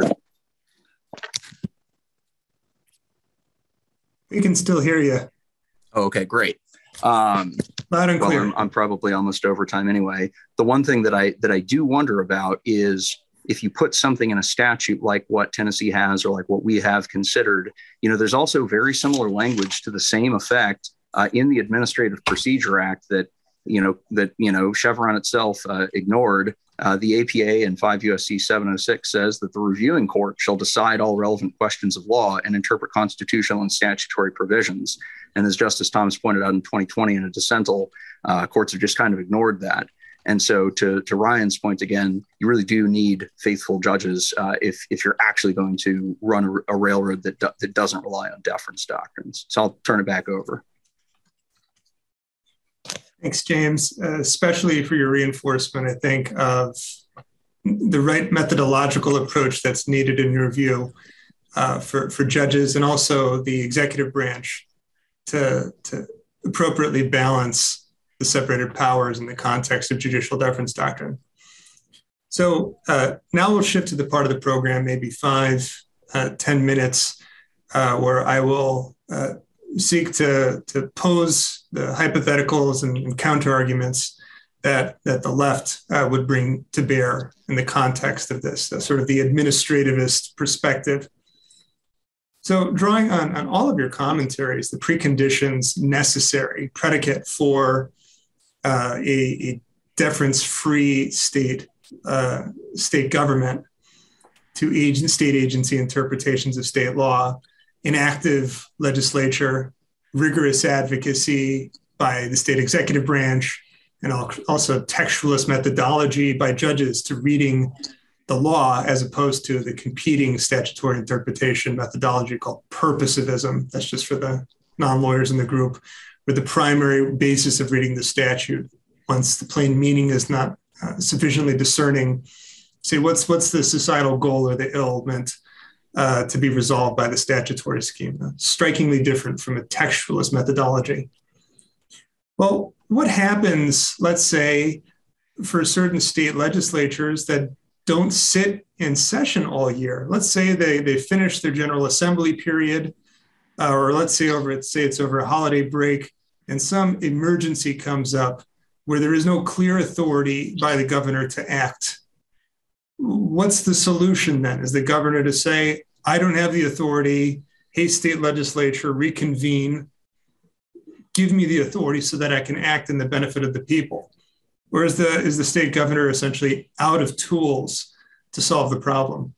We can still hear you. Oh, okay, great. Um, Loud and well, clear. I'm, I'm probably almost over time anyway. The one thing that I that I do wonder about is if you put something in a statute like what Tennessee has or like what we have considered, you know, there's also very similar language to the same effect uh, in the Administrative Procedure Act that, you know, that, you know, Chevron itself uh, ignored. Uh, the A P A and five U S C seven oh six says that the reviewing court shall decide all relevant questions of law and interpret constitutional and statutory provisions. And as Justice Thomas pointed out in twenty twenty in a dissental, uh, courts have just kind of ignored that. And so to, to Ryan's point, again, you really do need faithful judges uh, if, if you're actually going to run a, a railroad that, do, that doesn't rely on deference doctrines. So I'll turn it back over. Thanks, James, uh, especially for your reinforcement, I think, of the right methodological approach that's needed in your view uh, for, for judges and also the executive branch to, to appropriately balance the separated powers in the context of judicial deference doctrine. So uh, now we'll shift to the part of the program, maybe five, uh, ten minutes, uh, where I will uh, seek to, to pose the hypotheticals and, and counter arguments that, that the left uh, would bring to bear in the context of this, uh, sort of the administrativist perspective. So drawing on, on all of your commentaries, the preconditions necessary, predicate for uh, a, a deference-free state, uh, state government to age, state agency interpretations of state law, an active legislature, rigorous advocacy by the state executive branch, and also textualist methodology by judges to reading the law as opposed to the competing statutory interpretation methodology called purposivism. That's just for the non-lawyers in the group, where the primary basis of reading the statute, once the plain meaning is not uh, sufficiently discerning, say what's what's the societal goal or the ill meant uh, to be resolved by the statutory scheme. Uh, strikingly different from a textualist methodology. Well, what happens, let's say, for certain state legislatures that don't sit in session all year? Let's say they, they finish their General Assembly period, uh, or let's say over, say it's over a holiday break, and some emergency comes up where there is no clear authority by the governor to act. What's the solution then? Is the governor to say, I don't have the authority, hey, state legislature, reconvene, give me the authority so that I can act in the benefit of the people? Or is the, is the state governor essentially out of tools to solve the problem?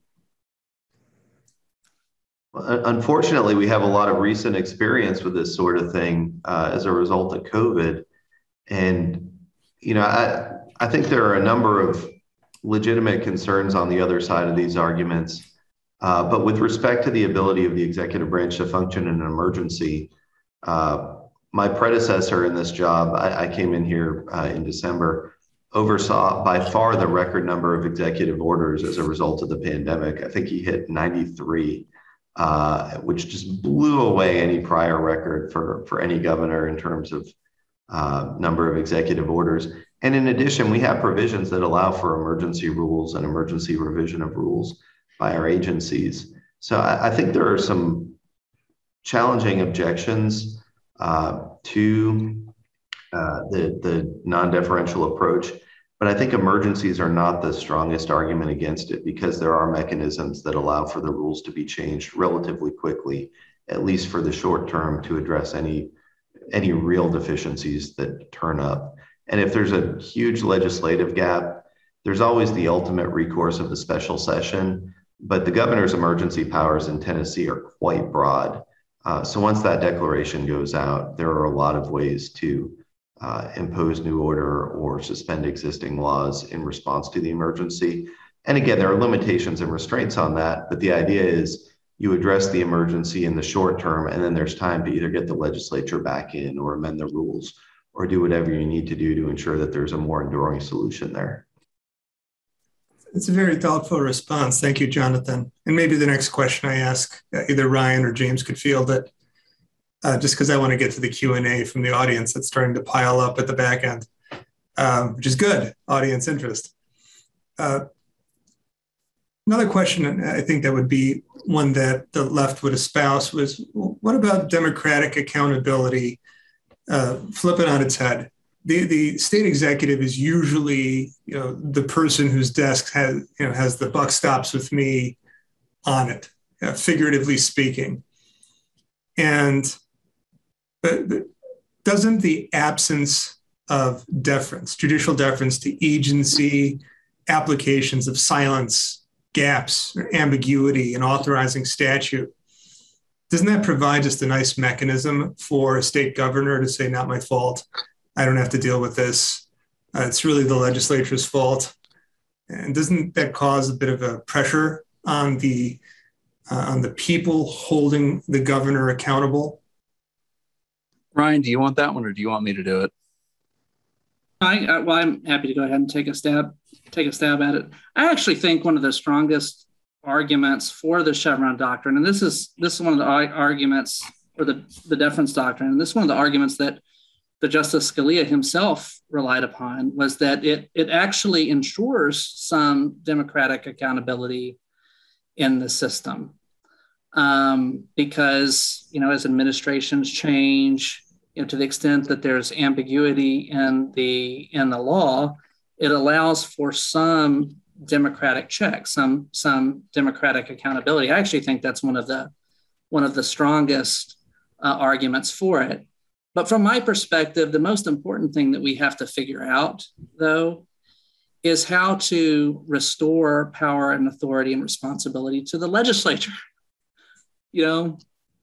Unfortunately, we have a lot of recent experience with this sort of thing uh, as a result of COVID. And, you know, I, I think there are a number of legitimate concerns on the other side of these arguments. Uh, but with respect to the ability of the executive branch to function in an emergency, uh, my predecessor in this job, I, I came in here uh, in December, oversaw by far the record number of executive orders as a result of the pandemic. I think he hit ninety-three. Uh, which just blew away any prior record for, for any governor in terms of uh, number of executive orders. And in addition, we have provisions that allow for emergency rules and emergency revision of rules by our agencies. So I, I think there are some challenging objections uh, to uh, the, the non-deferential approach. But I think emergencies are not the strongest argument against it because there are mechanisms that allow for the rules to be changed relatively quickly, at least for the short term, to address any, any real deficiencies that turn up. And if there's a huge legislative gap, there's always the ultimate recourse of the special session, but the governor's emergency powers in Tennessee are quite broad. Uh, so once that declaration goes out, there are a lot of ways to Uh, impose new order or suspend existing laws in response to the emergency. And again, there are limitations and restraints on that, but the idea is you address the emergency in the short term, and then there's time to either get the legislature back in or amend the rules or do whatever you need to do to ensure that there's a more enduring solution there. It's a very thoughtful response. Thank you, Jonathan. And maybe the next question I ask, uh, either Ryan or James could field it. Uh, just because I want to get to the Q and A from the audience that's starting to pile up at the back end, um, which is good, audience interest. Uh, another question I think that would be one that the left would espouse was, what about democratic accountability? Uh, flip it on its head. The, the state executive is usually, you know, the person whose desk has, you know, has the buck stops with me on it, uh, figuratively speaking. And But, but doesn't the absence of deference, judicial deference to agency applications of silence, gaps, or ambiguity in authorizing statute, doesn't that provide just a nice mechanism for a state governor to say, not my fault, I don't have to deal with this, uh, it's really the legislature's fault? And doesn't that cause a bit of a pressure on the, uh, on the people holding the governor accountable? Ryan, do you want that one or do you want me to do it? I, I, well, I'm happy to go ahead and take a stab, take a stab at it. I actually think one of the strongest arguments for the Chevron doctrine, and this is this is one of the arguments for the, the deference doctrine, and this is one of the arguments that the Justice Scalia himself relied upon, was that it, it actually ensures some democratic accountability in the system. Um, because, you know, as administrations change, you know, to the extent that there's ambiguity in the in the law, it allows for some democratic check, some some democratic accountability. I actually think that's one of the one of the strongest uh, arguments for it. But from my perspective, the most important thing that we have to figure out, though, is how to restore power and authority and responsibility to the legislature. You know,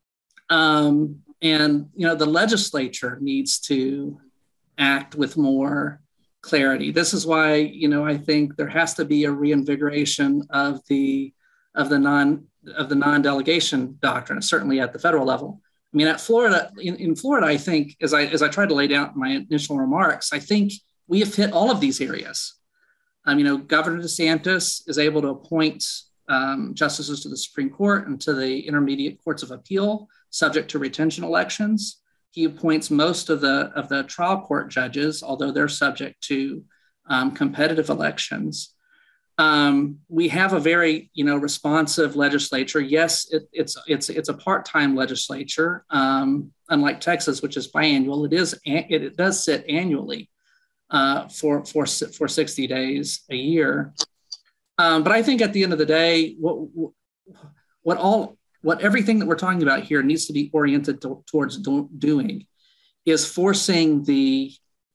um, and, you know, the legislature needs to act with more clarity. This is why, you know, I think there has to be a reinvigoration of the of the non of the non-delegation doctrine, certainly at the federal level. I mean, at Florida, in, in Florida, I think, as I as I tried to lay down in my initial remarks, I think we have hit all of these areas. Um, you know, Governor DeSantis is able to appoint Um, justices to the Supreme Court and to the intermediate courts of appeal, subject to retention elections. He appoints most of the of the trial court judges, although they're subject to um, competitive elections. Um, we have a very, you know, responsive legislature. Yes, it, it's it's it's a part-time legislature, um, unlike Texas, which is biannual. It is it, it does sit annually, uh, for, for, for sixty days a year. Um, but I think at the end of the day, what, what all, what everything that we're talking about here needs to be oriented to, towards do, doing is forcing the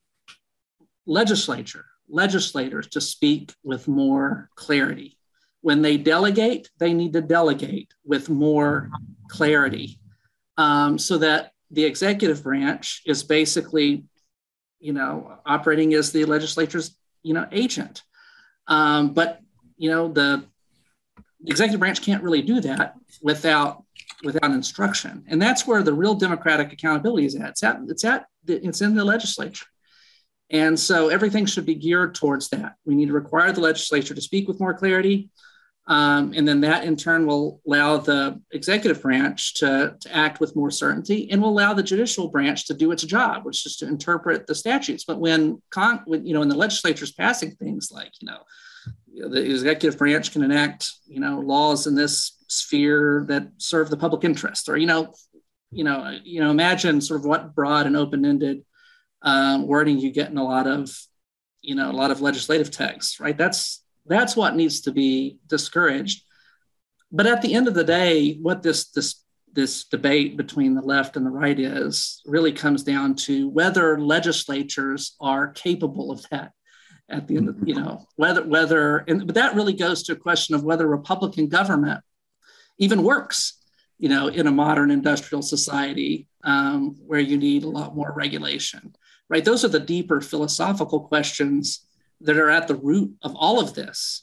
legislature, legislators to speak with more clarity. When they delegate, they need to delegate with more clarity, um, so that the executive branch is basically, you know, operating as the legislature's, you know, agent. Um, but, you know, the executive branch can't really do that without without instruction, and that's where the real democratic accountability is at. It's at it's at the, it's in the legislature. And so everything should be geared towards that. We need to require the legislature to speak with more clarity. Um, and then that in turn will allow the executive branch to, to act with more certainty, and will allow the judicial branch to do its job, which is to interpret the statutes. But when, con- when you know, when the legislature is passing things like, you know, the executive branch can enact, you know, laws in this sphere that serve the public interest, or, you know, you know, you know, imagine sort of what broad and open-ended um, wording you get in a lot of, you know, a lot of legislative texts, right? That's That's what needs to be discouraged. But at the end of the day, what this this this debate between the left and the right is really comes down to whether legislatures are capable of that. At the end of, you know, whether whether and but that really goes to a question of whether Republican government even works, you know, in a modern industrial society um, where you need a lot more regulation, right? Those are the deeper philosophical questions that are at the root of all of this.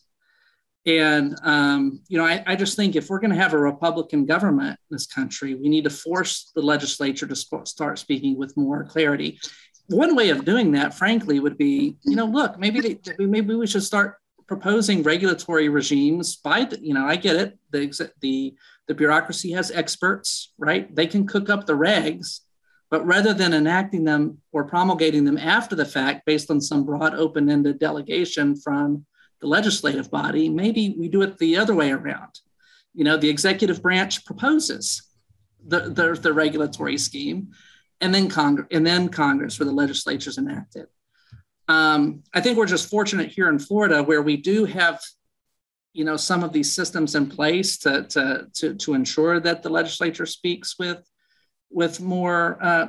And, um, you know, I, I just think if we're going to have a Republican government in this country, we need to force the legislature to sp- start speaking with more clarity. One way of doing that, frankly, would be, you know, look, maybe they, maybe we should start proposing regulatory regimes by the, you know, I get it. The, the, the bureaucracy has experts, right? They can cook up the regs. But rather than enacting them or promulgating them after the fact based on some broad open-ended delegation from the legislative body, maybe we do it the other way around. You know, the executive branch proposes the, the, the regulatory scheme, and then Congress, and then Congress or the legislatures enact it. Um, I think we're just fortunate here in Florida where we do have, you know, some of these systems in place to, to, to, to ensure that the legislature speaks with with more, uh,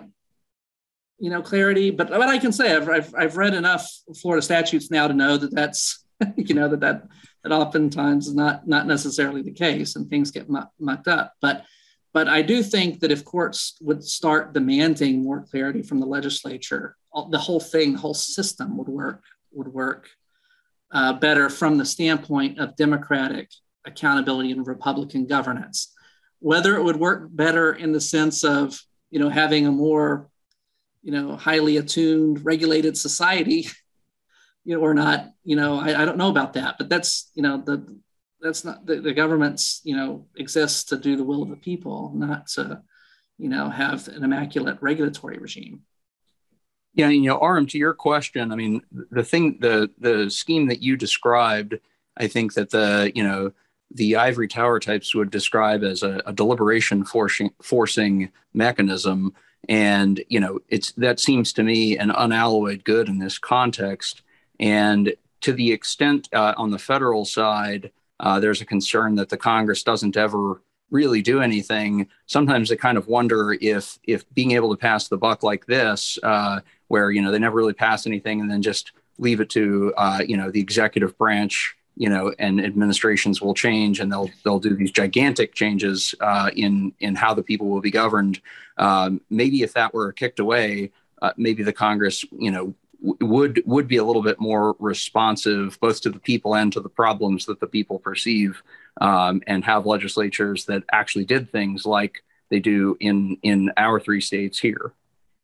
you know, clarity. But what I can say, I've, I've, I've read enough Florida statutes now to know that that's, you know, that that, that oftentimes is not, not necessarily the case, and things get muck, mucked up. But, but I do think that if courts would start demanding more clarity from the legislature, the whole thing, the whole system would work, would work uh, better from the standpoint of democratic accountability and Republican governance. Whether it would work better in the sense of, you know, having a more, you know, highly attuned, regulated society, you know, or not, you know, I, I don't know about that. But that's, you know, the that's not the, the government's, you know, exists to do the will of the people, not to, you know, have an immaculate regulatory regime. Yeah, you know, Aram, to your question, I mean, the thing, the the scheme that you described, I think that the, you know, the ivory tower types would describe as a, a deliberation forcing, forcing mechanism. And, you know, it's that seems to me an unalloyed good in this context. And to the extent uh, on the federal side, uh, there's a concern that the Congress doesn't ever really do anything. Sometimes I kind of wonder if if being able to pass the buck like this, uh, where, you know, they never really pass anything and then just leave it to, uh, you know, the executive branch, you know, and administrations will change, and they'll they'll do these gigantic changes uh, in in how the people will be governed. Um, maybe if that were kicked away, uh, maybe the Congress, you know, w- would would be a little bit more responsive both to the people and to the problems that the people perceive, um, and have legislatures that actually did things like they do in in our three states here.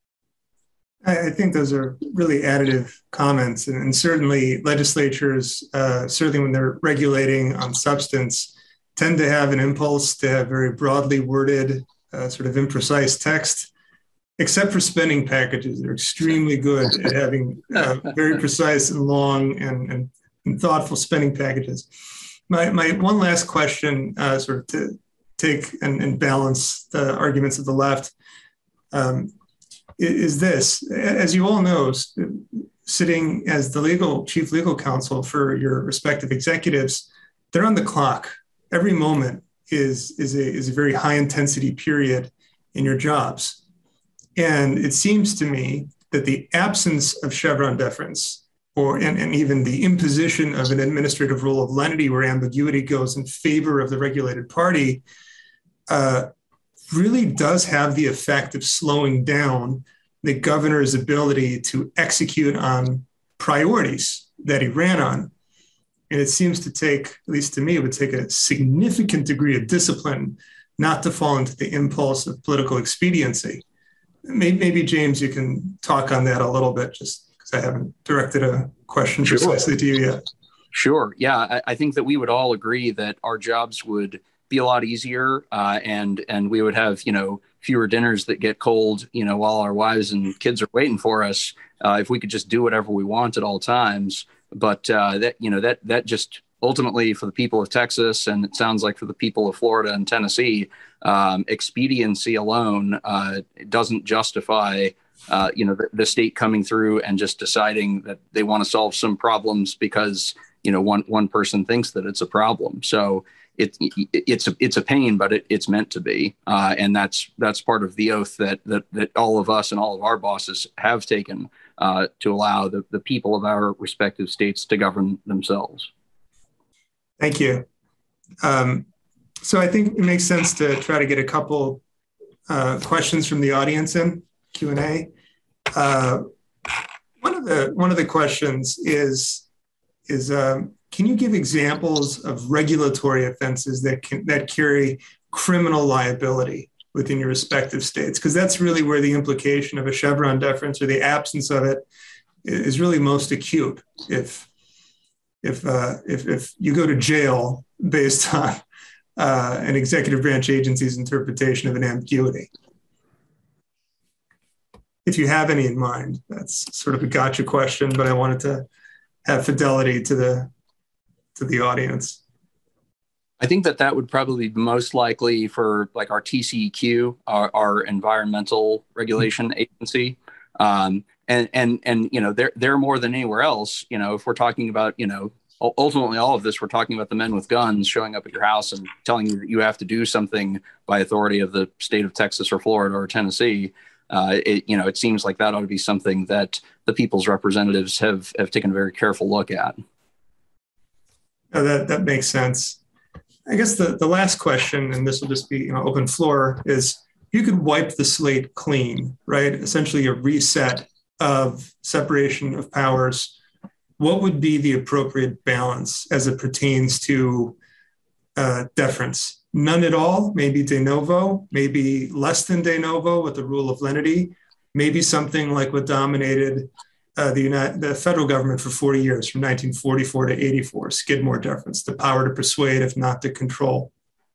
I think those are really additive comments, and, and certainly legislatures, uh, certainly when they're regulating on substance, tend to have an impulse to have very broadly worded, uh, sort of imprecise text, except for spending packages. They're extremely good at having uh, very precise and long and, and, and thoughtful spending packages. My, my one last question, uh, sort of to take and, and balance the arguments of the left, um, is this. As you all know, sitting as the legal chief legal counsel for your respective executives, they're on the clock. Every moment is, is, a, is a very high intensity period in your jobs. And it seems to me that the absence of Chevron deference, or and, and even the imposition of an administrative rule of lenity where ambiguity goes in favor of the regulated party, uh, really does have the effect of slowing down the governor's ability to execute on priorities that he ran on. And it seems to take, at least to me, it would take a significant degree of discipline not to fall into the impulse of political expediency. Maybe, maybe James, you can talk on that a little bit, just because I haven't directed a question Sure. precisely to you yet. Sure. Yeah, I, I think that we would all agree that our jobs would be a lot easier, uh, and and we would have, you know, fewer dinners that get cold, you know, while our wives and kids are waiting for us, uh, if we could just do whatever we want at all times. But uh, that, you know, that that just ultimately for the people of Texas, and it sounds like for the people of Florida and Tennessee, um, expediency alone uh, doesn't justify, uh, you know, the, the state coming through and just deciding that they want to solve some problems because, you know, one one person thinks that it's a problem. So it, it it's a it's a pain, but it, it's meant to be, uh, and that's that's part of the oath that that that all of us and all of our bosses have taken uh, to allow the the people of our respective states to govern themselves. Thank you. Um, so I think it makes sense to try to get a couple uh, questions from the audience in Q and A. Uh, one of the one of the questions is is um, can you give examples of regulatory offenses that can that carry criminal liability within your respective states? Because that's really where the implication of a Chevron deference or the absence of it is really most acute. If If, uh, if if you go to jail based on uh, an executive branch agency's interpretation of an ambiguity. If you have any in mind, that's sort of a gotcha question, but I wanted to have fidelity to the to the audience. I think that that would probably be most likely for like our T C E Q, our, our environmental regulation agency. Um, And, and, and, you know, they're, they're more than anywhere else, you know, if we're talking about, you know, ultimately all of this, we're talking about the men with guns showing up at your house and telling you that you have to do something by authority of the state of Texas or Florida or Tennessee. Uh, it, you know, it seems like that ought to be something that the people's representatives have, have taken a very careful look at. Oh, that, that makes sense. I guess the, the last question, and this will just be, you know, open floor, is you could wipe the slate clean, right? Essentially a reset of separation of powers. What would be the appropriate balance as it pertains to uh, deference? None at all, maybe de novo, maybe less than de novo with the rule of lenity, maybe something like what dominated uh, the, United, the federal government for forty years, from nineteen forty-four to eighty-four, Skidmore deference, the power to persuade, if not to control.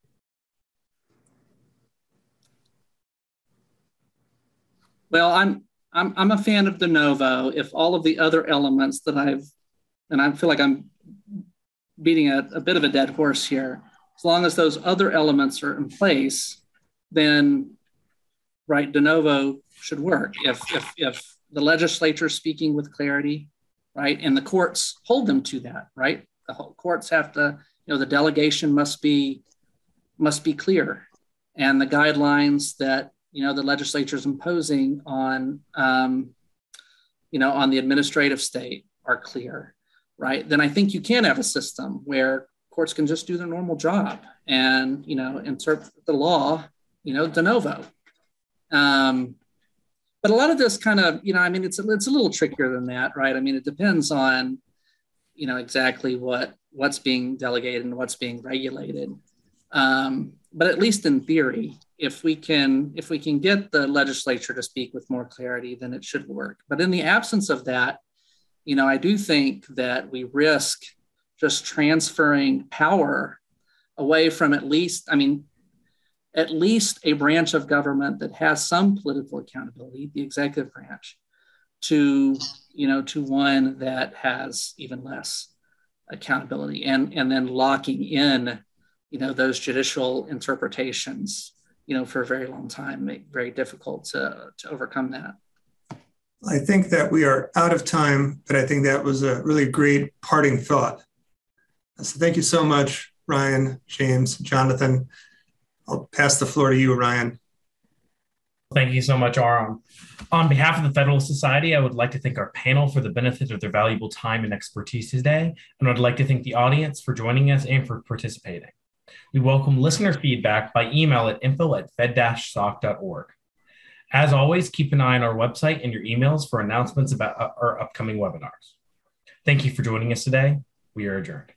Well, I'm I'm I'm a fan of de novo if all of the other elements that I've, and I feel like I'm beating a, a bit of a dead horse here, as long as those other elements are in place, then right, de novo should work. If if if the legislature is speaking with clarity, right, and the courts hold them to that, right? The whole courts have to, you know, the delegation must be must be clear, and the guidelines that, you know, the legislature is imposing on, um, you know, on the administrative state are clear, right? Then I think you can have a system where courts can just do their normal job and, you know, interpret the law, you know, de novo. Um, but a lot of this kind of, you know, I mean, it's a, it's a little trickier than that, right? I mean, it depends on, you know, exactly what what's being delegated and what's being regulated. Um, but at least in theory, if we can if we can get the legislature to speak with more clarity, then it should work. But in the absence of that, you know, I do think that we risk just transferring power away from at least, I mean, at least a branch of government that has some political accountability, the executive branch, to, you know, to one that has even less accountability, and, and then locking in, you know, those judicial interpretations, you know, for a very long time, make it very difficult to, to overcome that. I think that we are out of time, but I think that was a really great parting thought. So thank you so much, Ryan, James, Jonathan. I'll pass the floor to you, Ryan. Thank you so much, Aaron. On behalf of the Federalist Society, I would like to thank our panel for the benefit of their valuable time and expertise today, and I'd like to thank the audience for joining us and for participating. We welcome listener feedback by email at info at fed dash soc dot org. As always, keep an eye on our website and your emails for announcements about our upcoming webinars. Thank you for joining us today. We are adjourned.